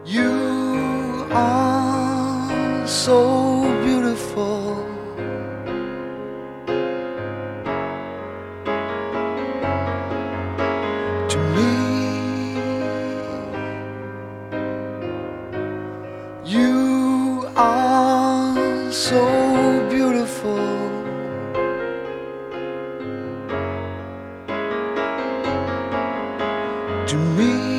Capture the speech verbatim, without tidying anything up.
You are so beautiful. To me, you are so beautiful. To me.